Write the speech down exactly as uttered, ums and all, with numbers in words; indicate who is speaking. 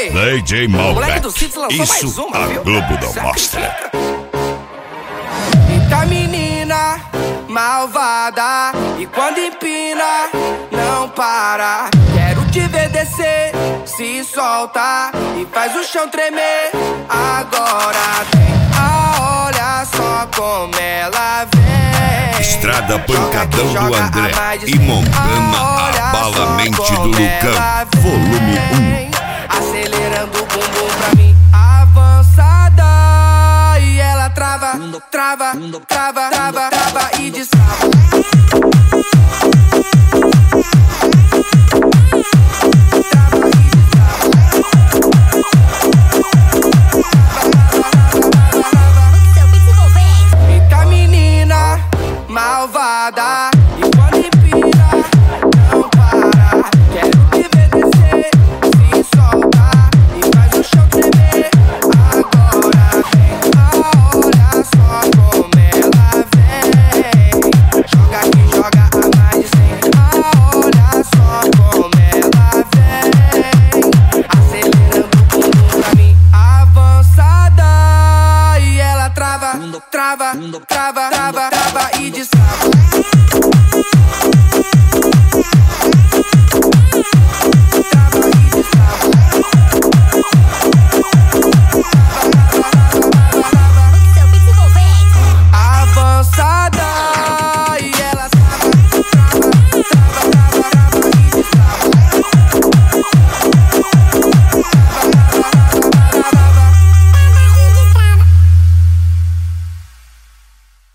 Speaker 1: D J Malbec.
Speaker 2: Isso
Speaker 1: mais uma, a viu? Globo não mostra.
Speaker 2: Eita menina malvada, e quando empina não para. Quero te ver descer, se solta e faz o chão tremer. Agora tem a, olha só como ela vem.
Speaker 1: Estrada Pancadão do André e Montana Abalamente do Lucão. Volume um.
Speaker 2: Acelerando o bumbum pra mim, avançada. E ela trava, trava, trava, trava, trava e destrava.